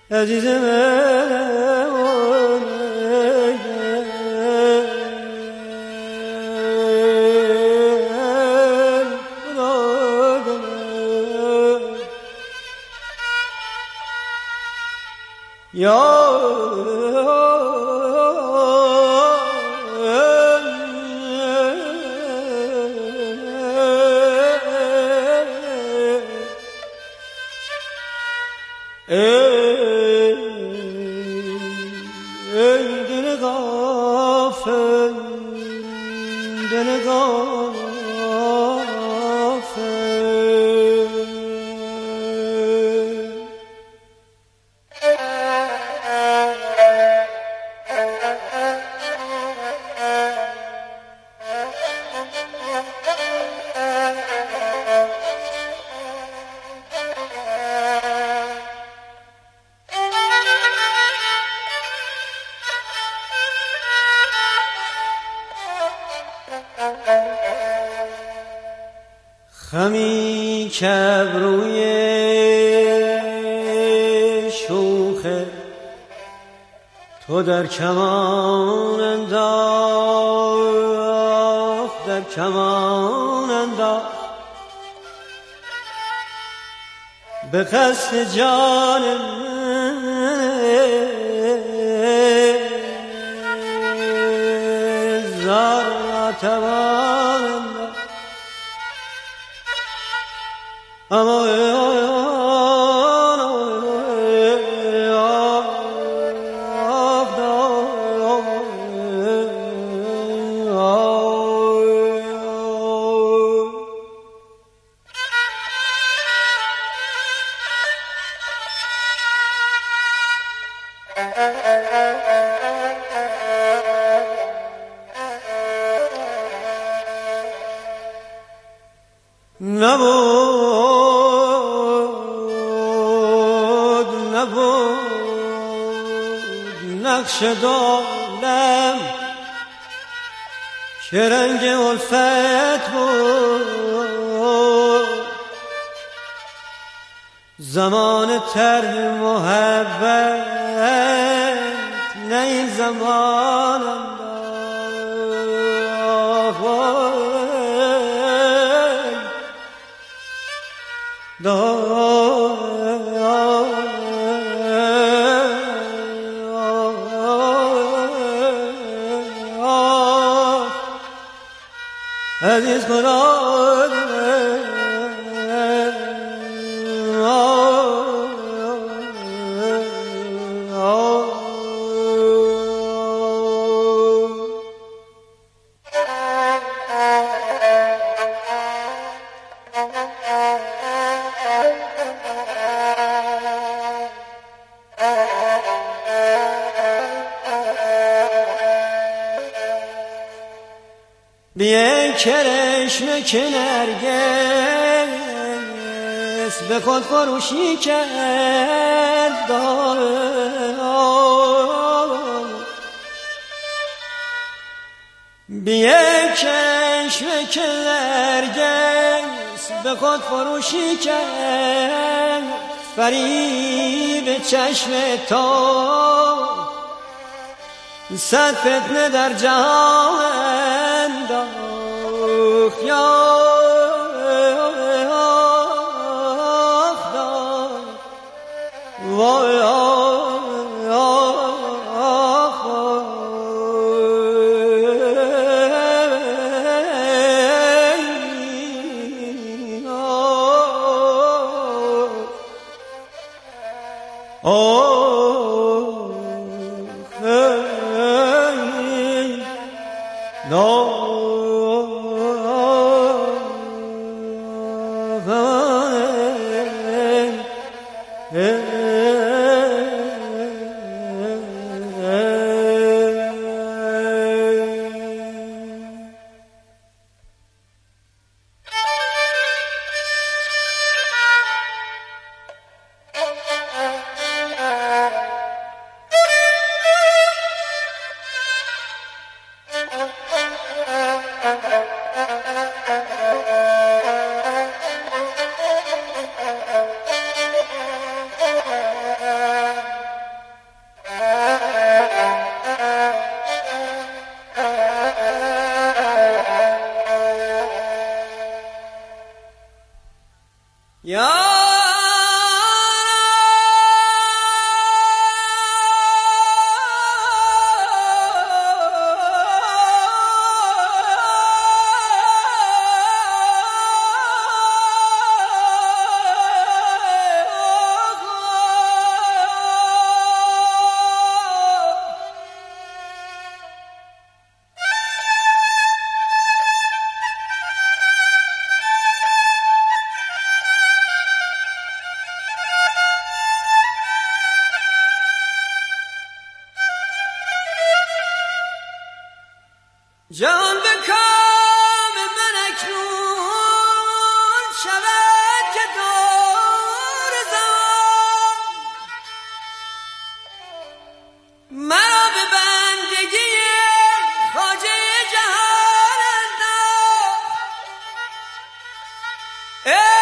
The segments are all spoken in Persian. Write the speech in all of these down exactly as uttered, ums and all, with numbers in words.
خمی کبروی شوخه تو در کمان انداخت، در کمان انداخت به قصد جان زار ناتوان انداخت. اما نبود نبود نقش دولم که رنگ الفت بود، زمان تر محبت نه این زمان عزیز خدا بیه کرشم که نرگس به خود فروشی کرد، بیه کرشم که نرگس به خود فروشی کرد، فریب چشم تو صد فتنه در جهان انداخت. یا وای جان به کام من اکنون شود که دور زمان مرا به بندگی خواجه جهان انداخت.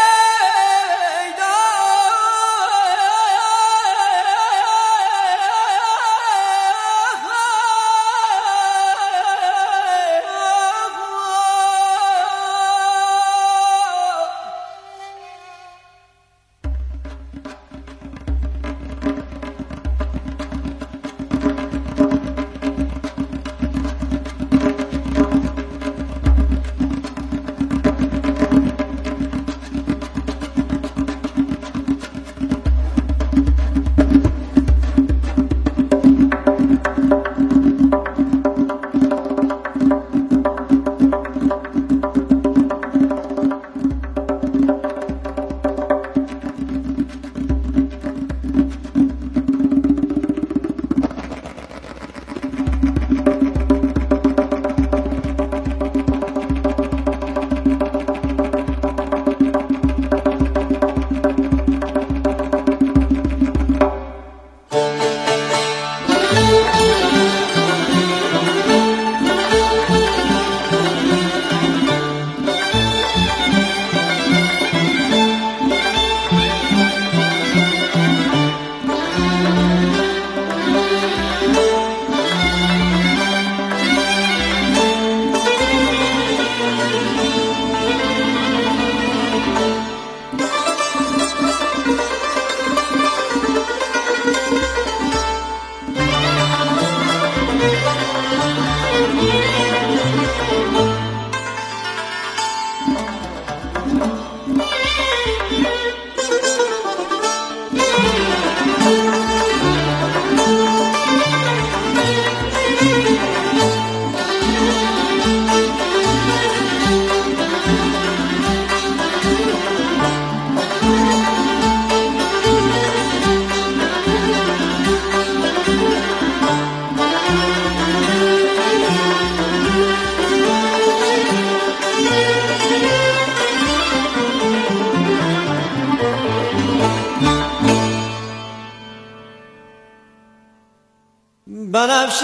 بنفش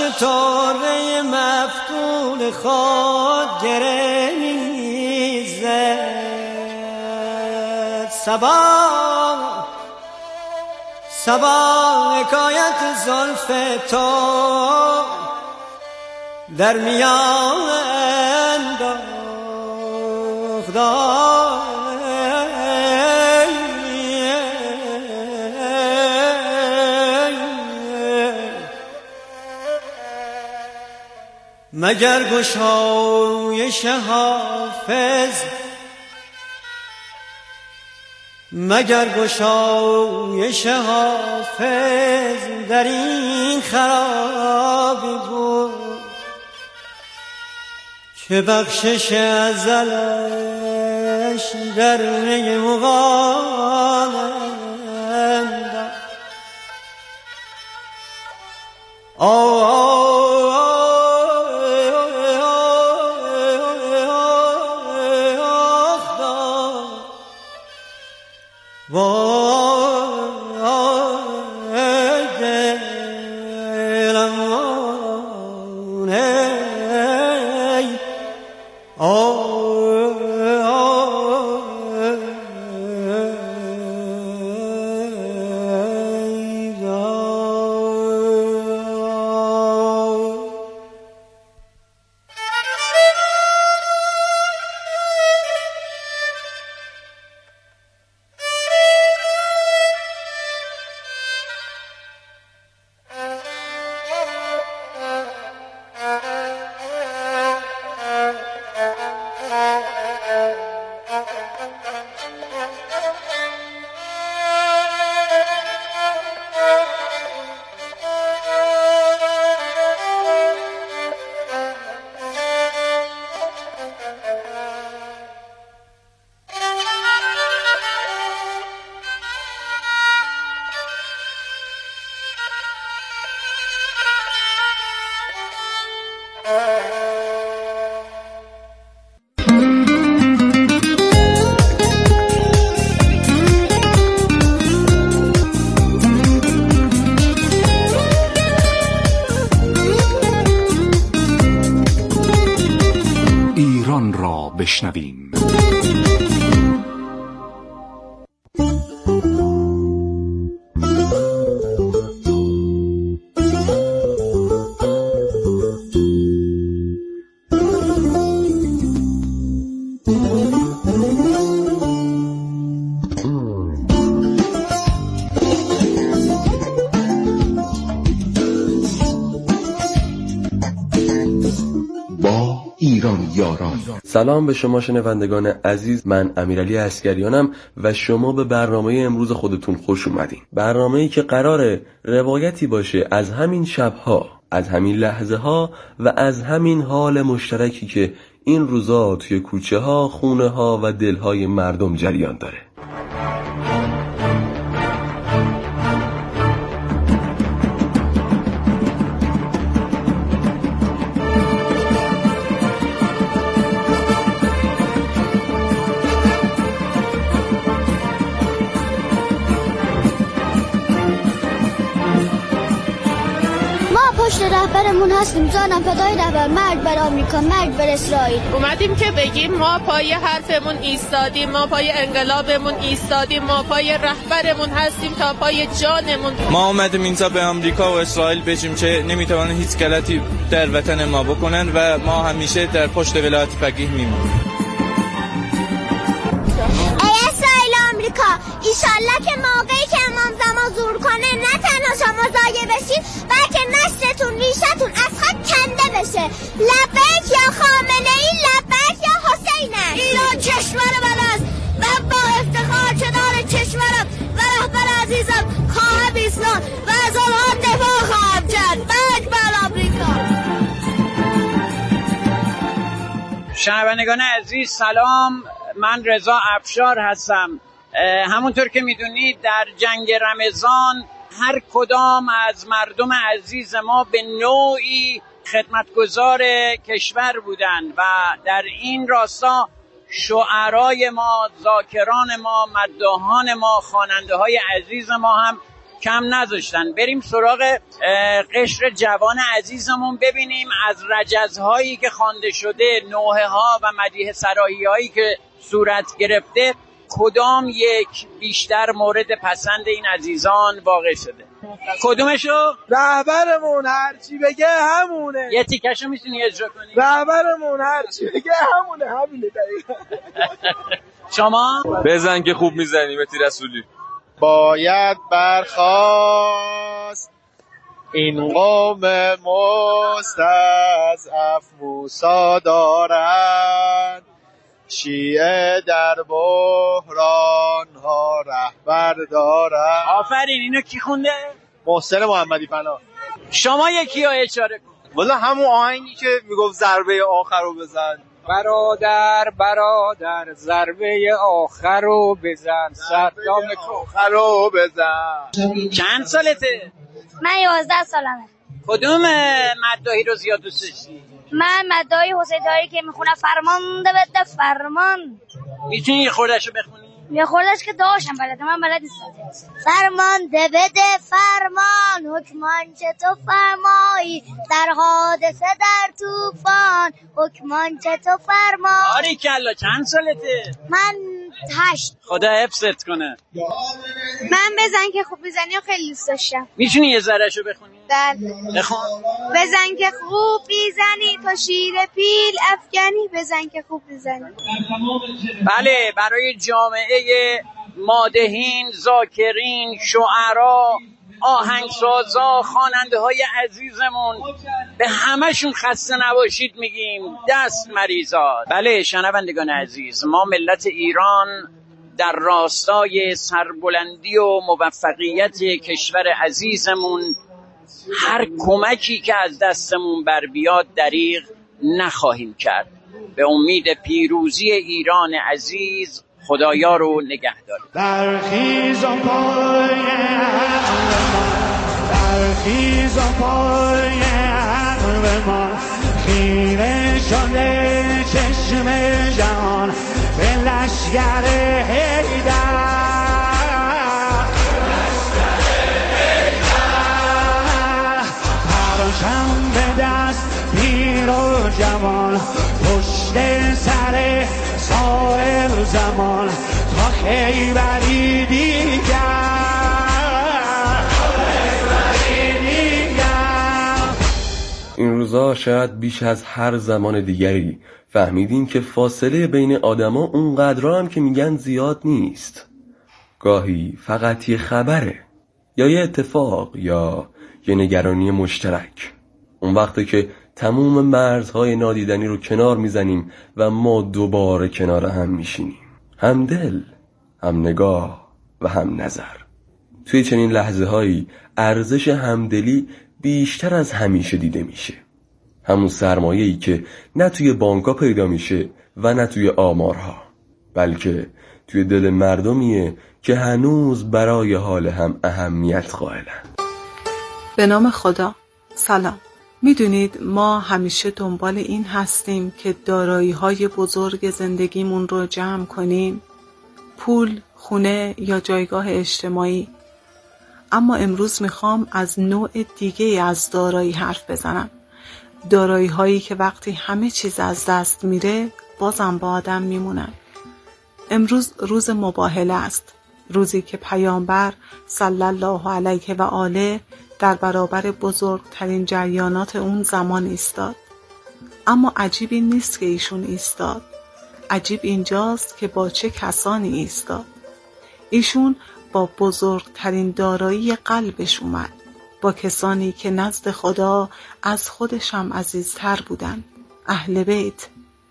تاره مفتون خود گره میزد صبا صبا حکایت زلف تو در میان انداخت. مگر گشایش حافظ مگر گشایش حافظ در این خرابی بود که بخشش ازلش در می مغان انداخت. بشنویم. سلام به شما شنوندگان عزیز، من امیرعلی عسگریانم و شما به برنامه امروز خودتون خوش اومدین. برنامه‌ای که قراره روایتی باشه از همین شب‌ها، از همین لحظه ها و از همین حال مشترکی که این روزا توی کوچه ها، خونه ها و دلهای مردم جریان داره. رهبرمون هستیم، جانم فدای رهبر، مرگ بر آمریکا، مرگ بر اسرائیل. اومدیم که بگیم ما پای حرفمون ایستادیم، ما پای انقلابمون ایستادیم، ما پای رهبرمون هستیم تا پای جانمون. ما اومدیم اینجا به آمریکا و اسرائیل بگیم که نمیتونن هیچ غلطی در وطن ما بکنن و ما همیشه در پشت ولایت فقیه میمونیم. ای اسرائیل آمریکا، ایشالله که موقعی که امام زمان ظهور کنه نه تنها شما ضایع بشین بلکه نسلتون ریشتون از خاک کنده بشه. لبیک یا خامنه ای، لبیک یا حسینه. ایران کشور من است و با افتخار کنار کشورم و رهبر عزیزم خواهم ایستاد و از آنها دفاع خواهم کرد. مرگ بر آمریکا. شنوندگان عزیز سلام، من رضا افشار هستم. همونطور که میدونید در جنگ رمضان هر کدام از مردم عزیز ما به نوعی خدمتگزار کشور بودند و در این راستا شعرای ما، ذاکران ما، مداحان ما، خواننده های عزیز ما هم کم نذاشتن. بریم سراغ قشر جوان عزیزمون ببینیم از رجزهایی که خوانده شده، نوحه ها و مدیح سراحی هایی که صورت گرفته، کدام یک بیشتر مورد پسند این عزیزان واقع شده؟ کدومشو؟ رهبرمون هرچی بگه همونه. یه تیکشو میتونی اجرا کنی؟ رهبرمون هرچی بگه همونه، همینه دقیقا. شما؟ بزن که خوب میزنی مهدی رسولی. باید برخاست این قوم مستضعف موسی دارند، شیعه در بحران ها رهبر دارند. آفرین. اینو کی خونده؟ محسن محمدی پناه. شما یکی رو اشاره کن. والا همون آهنگی که میگفت ضربه آخر رو بزن. برادر برادر ضربه آخر رو بزن، صدام آخر رو بزن. چند سالته؟ من یازده سالمه. کدوم مداحی رو زیاد دوست داشتی؟ من مداحی حسین طاهری که میخونه فرمان ده بده فرمان. میتونی یه خوردشو بخونی؟ یه خوردش که داشتم بلده، من بلد نیستم. فرمان ده بده فرمان، حکمان چه تو فرمایی، در حادثه در طوفان، حکمان چه تو فرمایی. آری کلا. چند سالته؟ من هشت. خدا حفظت کنه. من بزن که خوب میزنی و خیلی دوست داشتم. میتونی یه ذرهشو بخونی؟ بله. بخون. بزن که خوب میزنی تو شیر پیل افگنی، بزن که خوب میزنی. بله، برای جامعه مادحین، ذاکرین، شعرا، آهنگسازا، خواننده های عزیزمون، به همشون خسته نباشید میگیم، دست مریضات. بله شنوندگان عزیز، ما ملت ایران در راستای سربلندی و موفقیت کشور عزیزمون هر کمکی که از دستمون بر بیاد دریغ نخواهیم کرد. به امید پیروزی ایران عزیز خدایا رو نگهدار. در خیزان پای در خیزان پای عقل ما خیره شده چشم جهان به لشگر حیدر. پرچم به دست پیر و جوان پشت سر سایر زمان تا خیبری دیگر این روزا شاید بیش از هر زمان دیگری فهمیدیم که فاصله بین آدما اونقدر هم که میگن زیاد نیست. گاهی فقط یه خبره یا یه اتفاق یا یه نگرانی مشترک. اون وقته که تموم مرزهای نادیدنی رو کنار میزنیم و ما دوباره کنار هم میشینیم، هم دل، هم نگاه و هم نظر. توی چنین لحظه هایی ارزش همدلی بیشتر از همیشه دیده میشه. همون سرمایه‌ای که نه توی بانک‌ها پیدا میشه و نه توی آمارها، بلکه توی دل مردمیه که هنوز برای حال هم اهمیت قائلن. به نام خدا. سلام. میدونید ما همیشه دنبال این هستیم که دارایی‌های بزرگ زندگیمون رو جمع کنیم، پول، خونه یا جایگاه اجتماعی. اما امروز میخوام از نوع دیگه از دارایی حرف بزنم. دارایی هایی که وقتی همه چیز از دست میره بازم با آدم میمونن. امروز روز مباهله است. روزی که پیامبر صلی الله علیه و آله در برابر بزرگترین جریانات اون زمان ایستاد. اما عجیب این نیست که ایشون ایستاد. عجیب اینجاست که با چه کسانی ایستاد. ایشون با بزرگترین دارایی قلبش اومد، با کسانی که نزد خدا از خودش هم عزیزتر بودن، اهل بیت.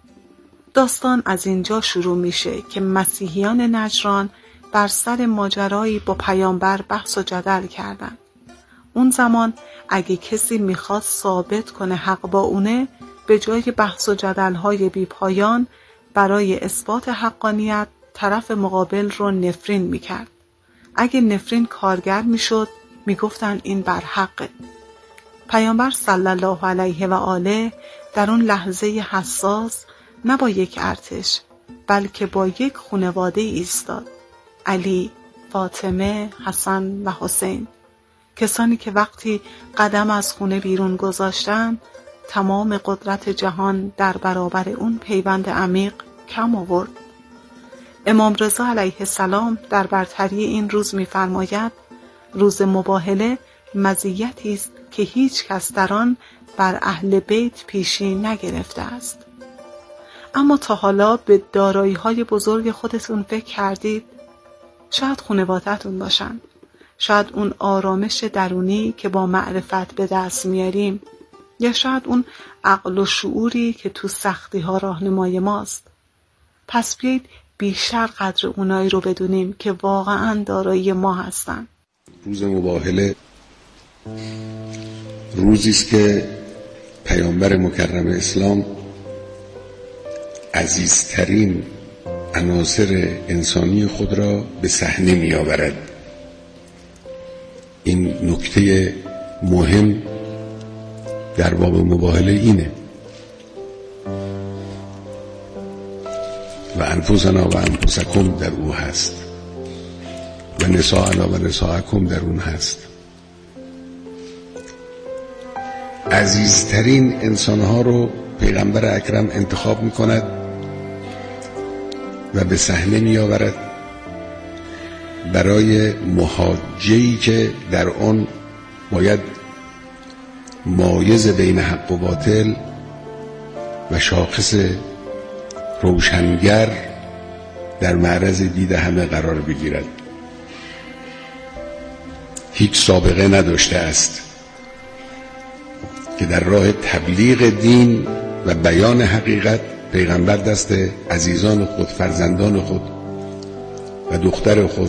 داستان از اینجا شروع میشه که مسیحیان نجران بر سر ماجرایی با پیامبر بحث و جدل کردن. اون زمان اگه کسی میخواد ثابت کنه حق با اونه، به جای بحث و جدل‌های بی پایان برای اثبات حقانیت طرف مقابل رو نفرین میکرد. اگه نفرین کارگر میشد میگفتن این بر حقه. پیامبر صلی الله علیه و آله در اون لحظه حساس نه با یک ارتش بلکه با یک خانواده ایستاد. علی، فاطمه، حسن و حسین. کسانی که وقتی قدم از خونه بیرون گذاشتن تمام قدرت جهان در برابر اون پیوند عمیق کم آورد. امام رضا علیه السلام در برتری این روز می‌فرماید روز مباهله مزیتی است که هیچ کس در آن بر اهل بیت پیشی نگرفته است. اما تا حالا به دارایی‌های بزرگ خودتون فکر کردید؟ شاید خانواده‌تون باشن، شاید اون آرامش درونی که با معرفت به دست میاریم، یا شاید اون عقل و شعوری که تو سختی‌ها راهنمای ماست. پس بیایید بیشتر قدر اونایی رو بدونیم که واقعاً دارایی ما هستن. روز مباهله روزی است که پیامبر مکرم اسلام عزیزترین عناصر انسانی خود را به صحنه می آورد. این نکته مهم در باب مباهله اینه: و انفسنا و انفسکم در او هست و نساءنا و نساءکم در اون هست. عزیزترین انسانها رو پیغمبر اکرم انتخاب می کند و به صحنه می آورد برای محاجه‌ای که در آن باید مایز بین حق و باطل و شاخص روشنگر در معرض دید همه قرار بگیرد. هیچ سابقه نداشته است که در راه تبلیغ دین و بیان حقیقت پیغمبر دست عزیزان خود، فرزندان خود و دختر خود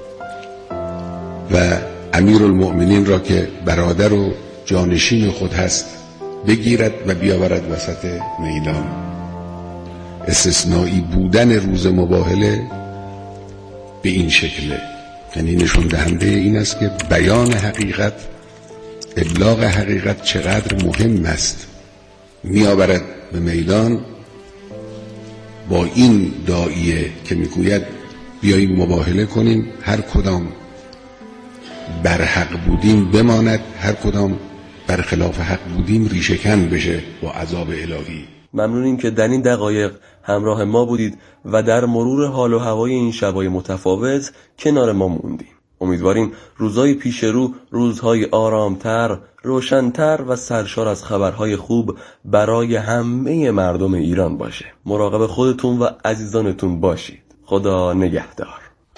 و امیرالمؤمنین را که برادر و جانشین خود هست بگیرد و بیاورد وسط میدان. استثنایی بودن روز مباهله به این شکله، یعنی نشون دهنده این است که بیان حقیقت، ابلاغ حقیقت چقدر مهم است. میآورد به میدان با این داعیه که میگوید بیاییم مباهله کنیم، هر کدام بر حق بودیم بماند، هر کدام بر خلاف حق بودیم ریشه‌کن بشه با عذاب الهی. ممنونیم که در این دقایق همراه ما بودید و در مرور حال و هوای این شبای متفاوت کنار ما موندیم. امیدواریم روزهای پیش رو روزهای آرامتر، روشنتر و سرشار از خبرهای خوب برای همه مردم ایران باشه. مراقب خودتون و عزیزانتون باشید. خدا نگهدار.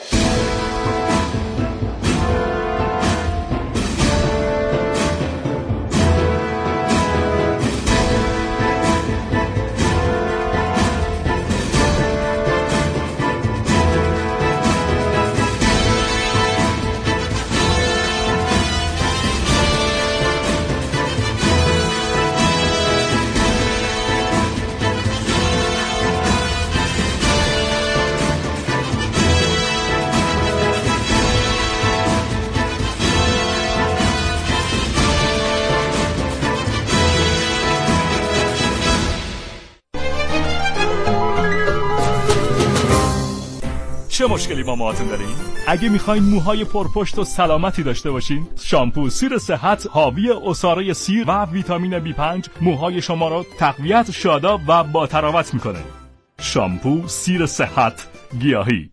چه مشکلی با موهاتون دارین؟ اگه میخواین موهای پرپشت و سلامتی داشته باشین، شامپو سیر صحت حاوی عصاره سیر و ویتامین بی پنج موهای شما رو تقویت، شاداب و با تراوت میکنه. شامپو سیر صحت گیاهی.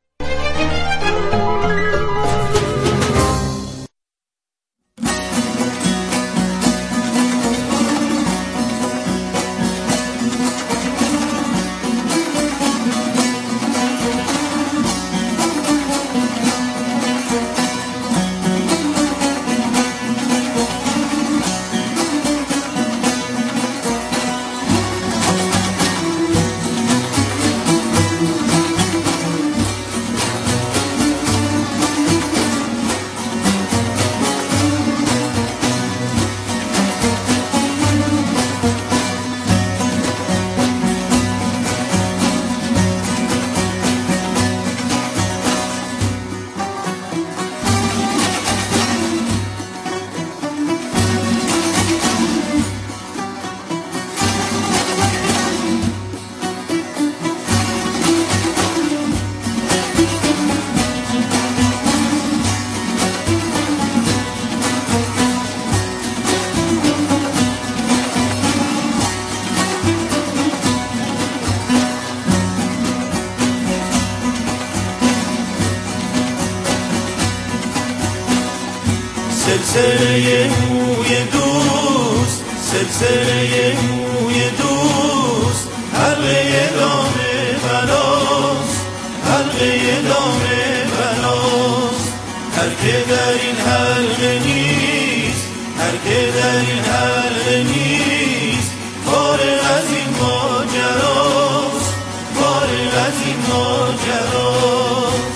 سلسله موی دوست، سلسله موی دوست، حلقه دام بلاست، حلقه دام بلاست. هر که در این حلقه نیست، هر که در این حلقه نیست، فارغ از این ماجراست، فارغ از این ماجراست.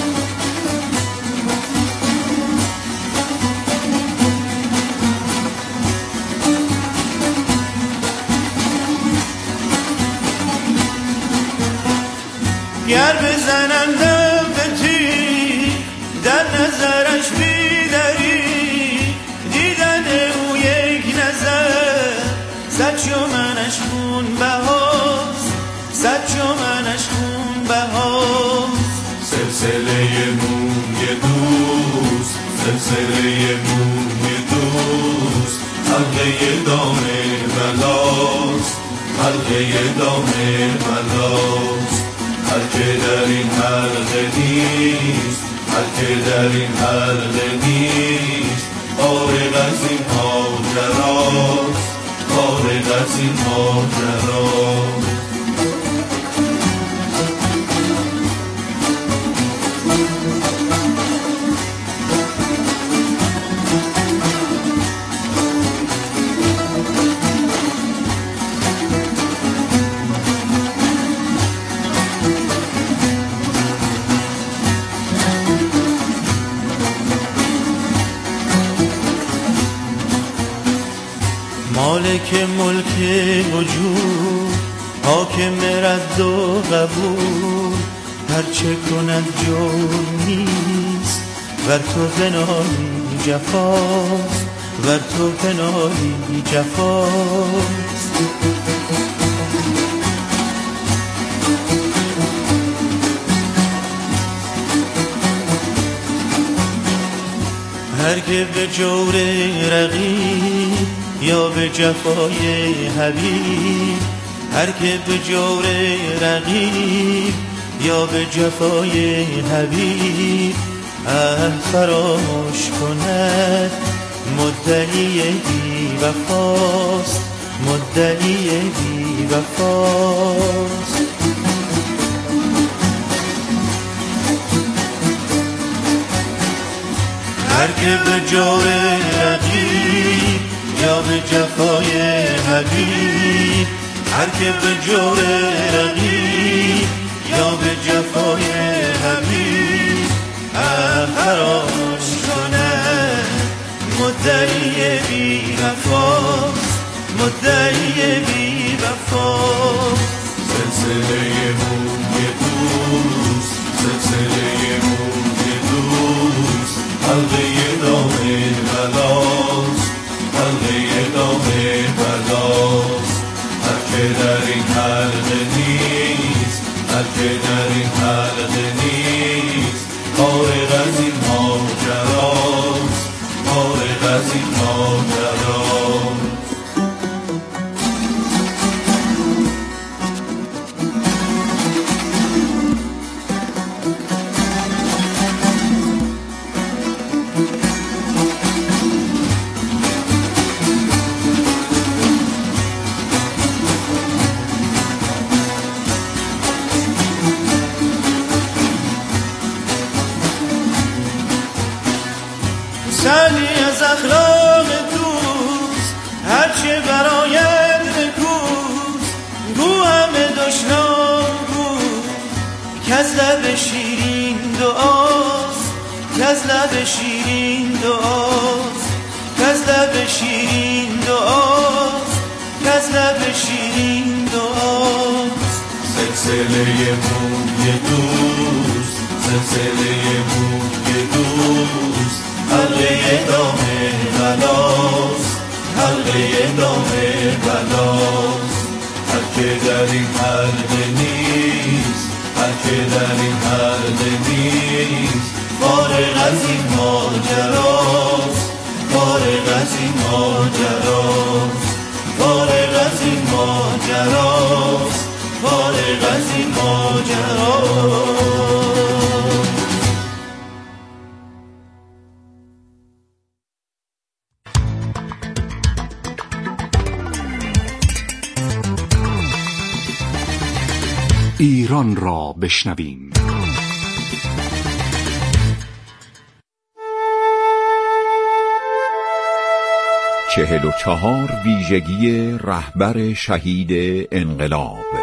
گر بزنم دم به تیر در نظرش بیداری، دیدن او یک نظر صد چومنش خون بهاست، صد چومنش خون بهاست. سلسله موی دوست، سلسله موی دوست، حلقه دام بلاست، حلقه دام بلاست. هر که در این حلقه نیست، هر که در این حلقه نیست، فارغ از این ماجراست، فارغ از این ماجراست. مالک ملک وجود، حاکم رد و قبول، هرچه کند جرم نیست، ور تو پناهی جفاست، ور تو پناهی جفاست. هر که به جور رقیب یا به جفای حبیب هر که به جور رقیب یا به جفای حبیب اه فراموش کند مدعی بی وفاست، مدعی بی وفاست. هر که به جور رقیب یا به جفای حبیب، هر که به جور رقیب یا به جفای حبیب اه فراموش کنه مدعی بی وفاست، مدعی بی وفاست. سلسله موی دوست، سلسله موی دوست، حلقه دام بلاست، حلقه دام بلاست. هر که در این حلقه نیست، هر که در این حلقه نیست، فارغ از این ماجراست، فارغ از این ماجراست. سالی از اخلاق دوست هرچه برایت بگوست، گو همه دشنام گو کز لب شیرین دعاست، کز لب شیرین دعاست، کز لب شیرین دعاست، کز لب شیرین دعاست. سلسله موی دوست، سلسله موی دوست، حلقه دام بلاست، حلقه دام بلاست. هر که در این حلقه نیست، هر که در این حلقه نیست، فارغ از این ماجراست، فارغ از این ماجراست، فارغ از این ماجراست، فارغ از این ماجراست. ایران را بشنویم. چهل و چهار ویژگی رهبر شهید انقلاب.